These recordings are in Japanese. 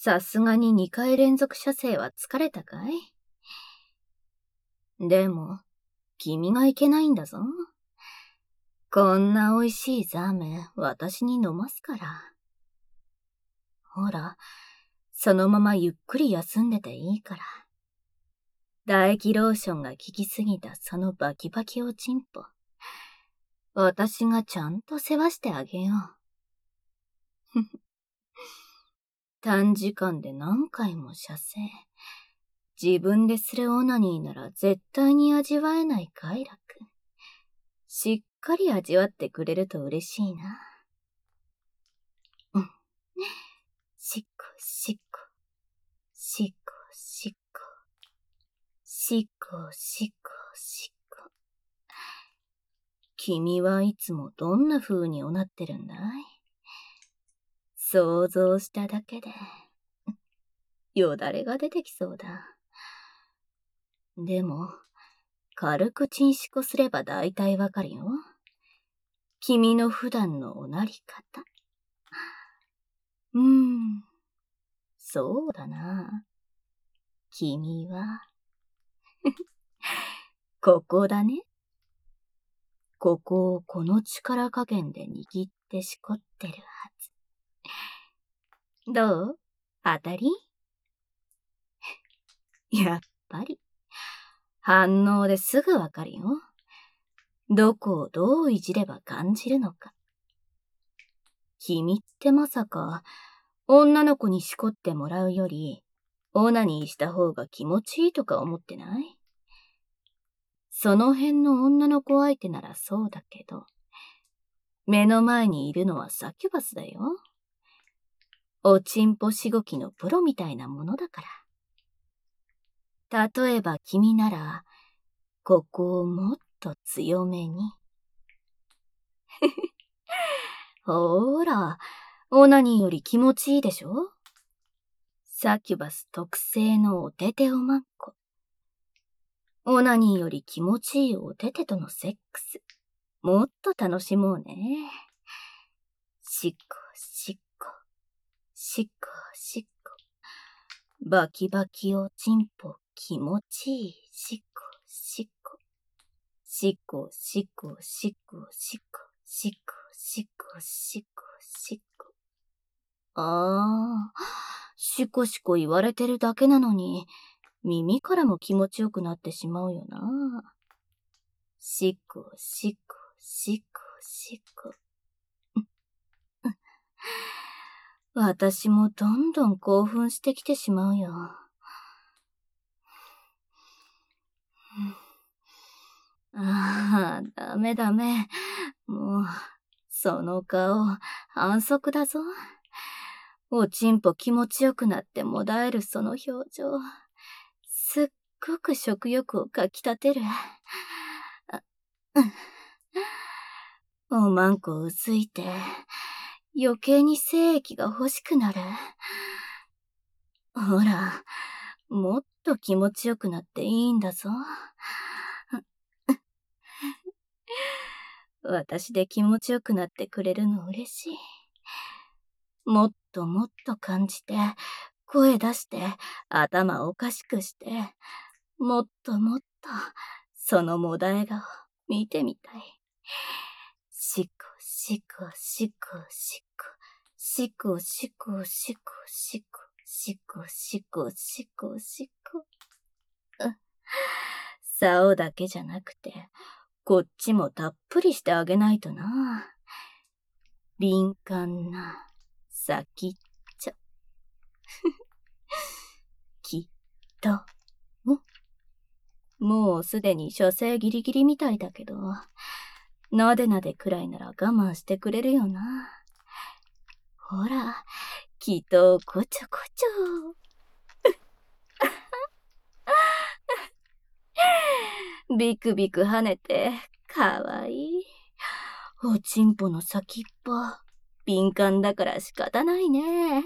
さすがに2回連続射精は疲れたかい？でも、君がいけないんだぞ。こんな美味しいザーメン、私に飲ますから。ほら、そのままゆっくり休んでていいから。唾液ローションが効きすぎたそのバキバキおちんぽ。私がちゃんと世話してあげよう。短時間で何回も射精。自分でするオナニーなら絶対に味わえない快楽。しっかり味わってくれると嬉しいな。しっこしっこ。しっこしっこ。しっこしっこしっこ。君はいつもどんな風におなってるんだい？想像しただけで、よだれが出てきそうだ。でも、軽くチンシコすれば大体わかるよ。君の普段のおなり方。そうだな。君は、ここだね。ここをこの力加減で握ってしこってるはず。どう？当たり？やっぱり。反応ですぐわかるよ。どこをどういじれば感じるのか。君ってまさか、女の子にしこってもらうより、オナニーした方が気持ちいいとか思ってない？その辺の女の子相手ならそうだけど、目の前にいるのはサキュバスだよ。おちんぽしごきのプロみたいなものだから。例えば君なら、ここをもっと強めに。ほーら、オナニーより気持ちいいでしょ？サキュバス特製のおてておまんこ。オナニーより気持ちいいおててとのセックス。もっと楽しもうね。しっこしっこ。しっこしっこ。バキバキおちんぽ気持ちいい。しっこしっこ。しっこしっこしっこしっこしっこしっこしっこしっこ。しこしこ言われてるだけなのに、耳からも気持ちよくなってしまうよな。しっこしっこしっこしっこ。私もどんどん興奮してきてしまうよ。ダメダメ。もう、その顔、反則だぞ。おちんぽ気持ちよくなってもだえるその表情。すっごく食欲をかきたてる。おまんこうずいて、余計に精液が欲しくなる。ほら、もっと気持ちよくなっていいんだぞ。私で気持ちよくなってくれるの嬉しい。もっともっと感じて、声出して、頭おかしくして、もっともっと、そのもだえ顔、見てみたい。しこしこしこしこ、しこしこしこしこ、しこしこしこしこ。竿だけじゃなくて、こっちもたっぷりしてあげないとな。敏感な、先っちょ。きっと、もうすでに射精ギリギリみたいだけど、なでなでくらいなら我慢してくれるよな。ほら、きっとこちょこちょ。ビクビク跳ねて、かわいい。おちんぽの先っぽ、敏感だから仕方ないね。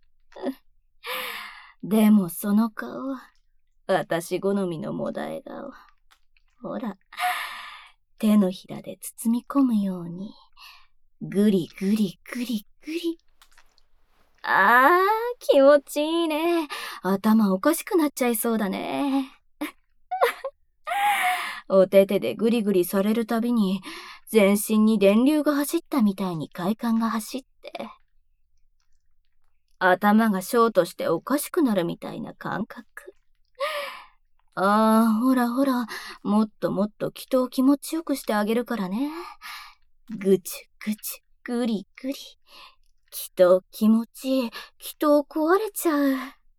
でもその顔、私好みのもだえ顔。ほら、手のひらで包み込むように、ぐりぐりぐりぐり。 気持ちいいね。頭おかしくなっちゃいそうだね。お手手でぐりぐりされるたびに、全身に電流が走ったみたいに快感が走って、頭がショートしておかしくなるみたいな感覚。ああ、ほらほら、もっともっと人を気持ちよくしてあげるからね。ぐちゅぐちゅ、ぐりぐり。人気持ちいい。人壊れちゃう。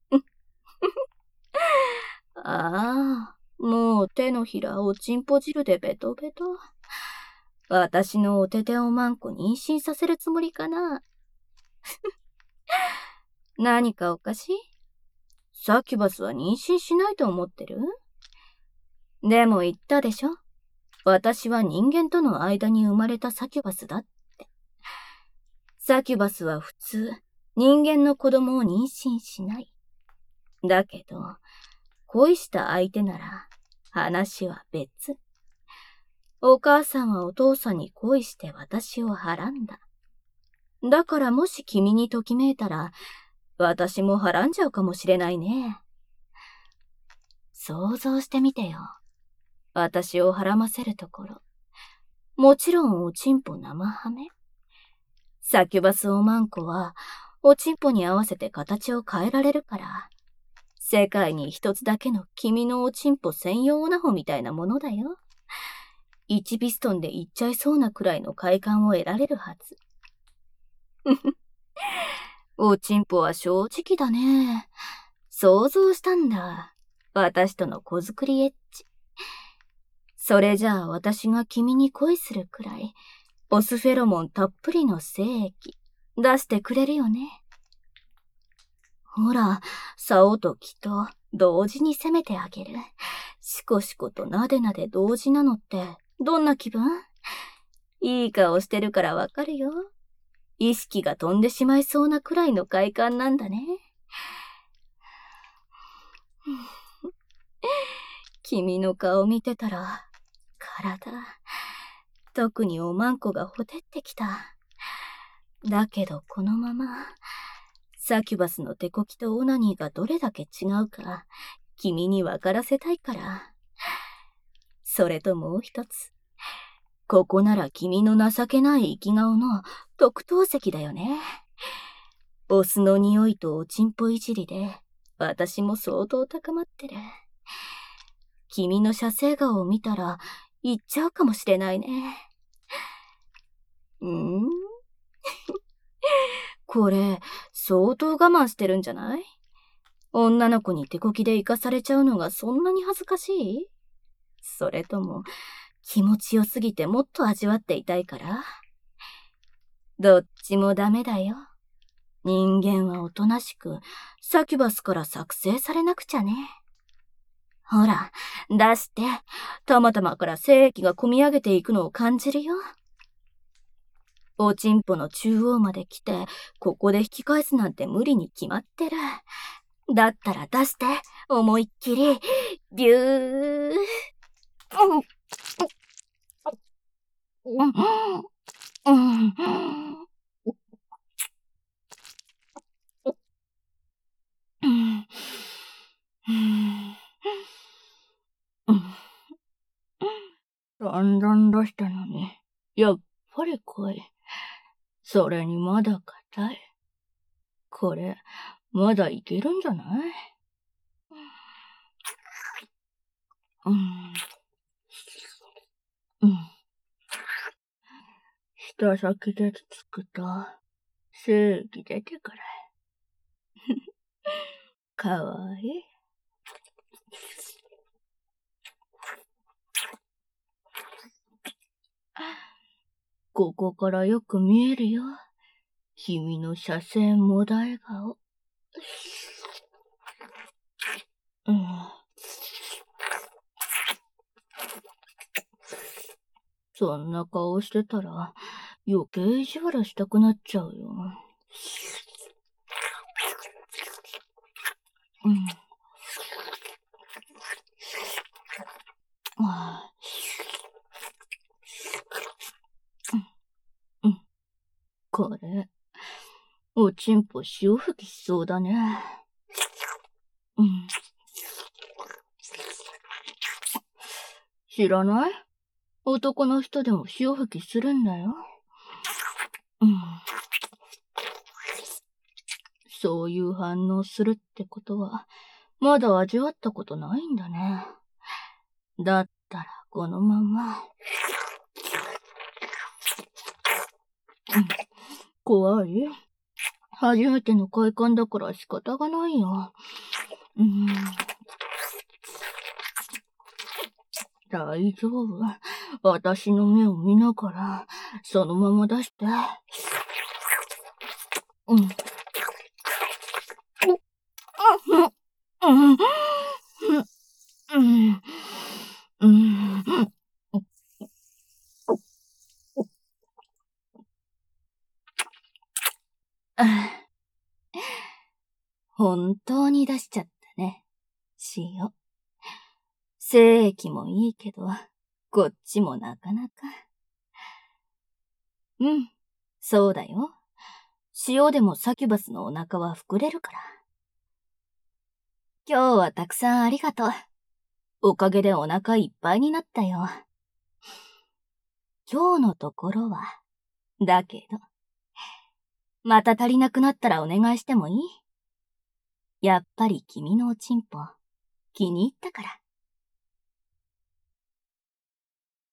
ああ、もう手のひらおちんぽ汁でベトベト。私のお手手おまんこ妊娠させるつもりかな。何かおかしい？サキュバスは妊娠しないと思ってる？でも言ったでしょ？私は人間との間に生まれたサキュバスだって。サキュバスは普通、人間の子供を妊娠しない。だけど、恋した相手なら、話は別。お母さんはお父さんに恋して私をはらんだ。だからもし君にときめいたら、私もはらんじゃうかもしれないね。想像してみてよ。私をはらませるところ。もちろんおちんぽ生ハメ。サキュバスおまんこは、おちんぽに合わせて形を変えられるから、世界に一つだけの君のおちんぽ専用オナホみたいなものだよ。1ピストンでいっちゃいそうなくらいの快感を得られるはず。おちんぽは正直だね。想像したんだ。私との子作りエッチ。それじゃあ私が君に恋するくらい、オスフェロモンたっぷりの精液、出してくれるよね。ほら、竿と木と同時に攻めてあげる。シコシコとなでなで同時なのって、どんな気分？いい顔してるからわかるよ。意識が飛んでしまいそうなくらいの快感なんだね。君の顔見てたら、体、特におまんこがほてってきた。だけどこのまま、サキュバスの手こきとオナニーがどれだけ違うか、君に分からせたいから。それともう一つ。ここなら君の情けない生き顔の特等席だよね。オスの匂いとおちんぽいじりで、私も相当高まってる。君の射精顔を見たら、言っちゃうかもしれないね。これ、相当我慢してるんじゃない？女の子に手こきで生かされちゃうのがそんなに恥ずかしい？それとも、気持ちよすぎてもっと味わっていたいから？どっちもダメだよ。人間はおとなしく、サキュバスから作成されなくちゃね。ほら、出して、たまたまから精液が込み上げていくのを感じるよ。おちんぽの中央まで来て、ここで引き返すなんて無理に決まってる。だったら出して、思いっきり、ビュー。だんだん出したのに、やっぱり濃い。それにまだ硬い。これ、まだいけるんじゃない？舌先でつつくと、精液出てくる。かわいい。ここからよく見えるよ。君の射精もだえ顔。そんな顔してたら、余計意地悪したくなっちゃうよ。これ、 おちんぽ潮吹きしそうだね。知らない？男の人でも潮吹きするんだよ。そういう反応するってことは、まだ味わったことないんだね。だったら、このまま。怖い？初めての快感だから仕方がないよ。大丈夫。私の目を見ながら、そのまま出して。本当に出しちゃったね、塩。精液もいいけど、こっちもなかなか。そうだよ。塩でもサキュバスのお腹は膨れるから。今日はたくさんありがとう。おかげでお腹いっぱいになったよ。今日のところは、だけど。また足りなくなったらお願いしてもいい？やっぱり君のおちんぽ、気に入ったから。